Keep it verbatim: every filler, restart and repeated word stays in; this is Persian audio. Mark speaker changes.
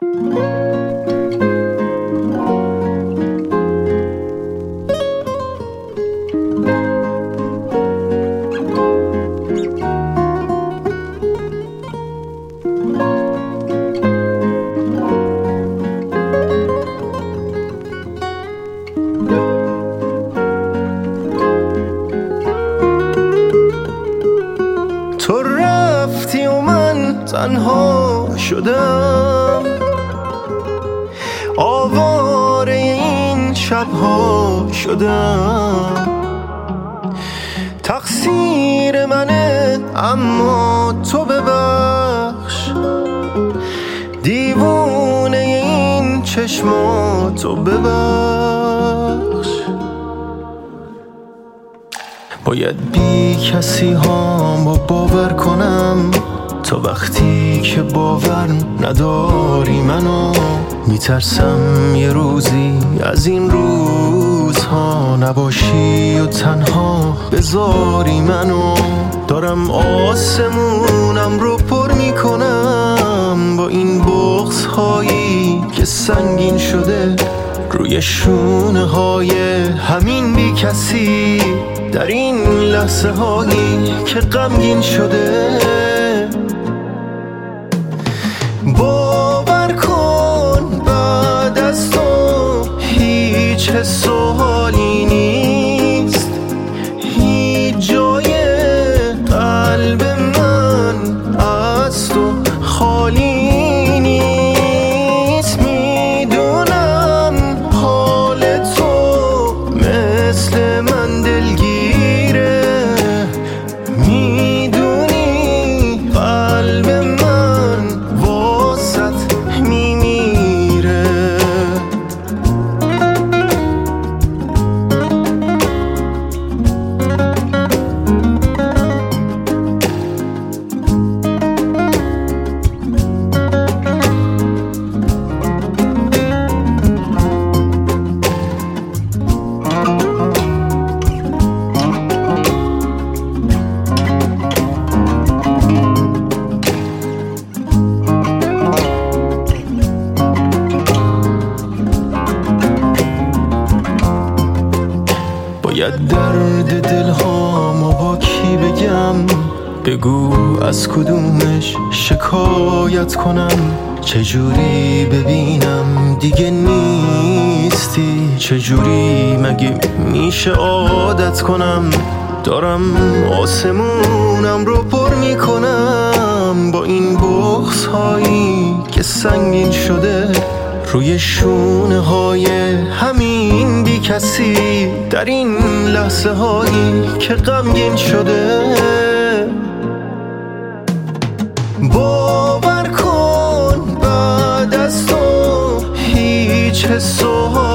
Speaker 1: تو رفتی و من تنها شدم، آواره این شبها شدم. تقصیر منه اما تو ببخش، دیوونه این چشماتو ببخش. باید بی کسی هامو باور کنم، تا وقتی که باور نداری منو میترسم یه روزی از این روزها نباشی و تنها بذاری منو. دارم آسمونم رو پر میکنم با این بغض هایی که سنگین شده روی شونه های همین بی کسی، در این لحظه هایی که غمگین شده. باور کن بعد از تو هیچ حس و حالی نیست، هیچ جای قلب من از تو خالی نیست. میدونم حال تو مثل من دلگیره، میدونی قلب من واسط میمیره. باید درد دلهامو با کی بگم، بگو از کدومش شکایت کنم. چجوری ببینم دیگه نیستی، چجوری مگه میشه عادت کنم. دارم آسمونم رو پر میکنم با این بغض هایی که سنگین شده روی شونه های همین بی کسی، در این لحظه هایی که غمگین شده. باور کن بعد از تو هیچ حس و